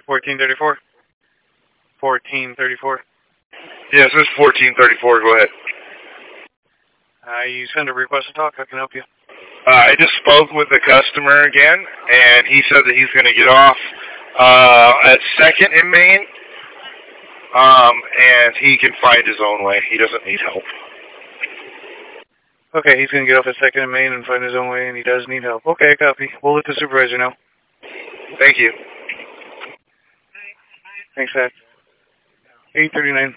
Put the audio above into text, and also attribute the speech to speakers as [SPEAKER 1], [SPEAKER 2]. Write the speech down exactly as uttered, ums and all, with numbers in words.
[SPEAKER 1] fourteen thirty-four. fourteen thirty-four.
[SPEAKER 2] Yes, this is fourteen thirty-four. Go ahead.
[SPEAKER 1] Uh, you send a request to talk. I can help you.
[SPEAKER 2] Uh, I just spoke with the customer again, and he said that he's going to get off uh, at second in Maine, um, and he can find his own way. He doesn't need help.
[SPEAKER 1] Okay, he's going to get off at second in Maine and find his own way, and he does need help. Okay, copy. We'll let the supervisor know.
[SPEAKER 2] Thank you.
[SPEAKER 1] Thanks, Zach. eight thirty-nine.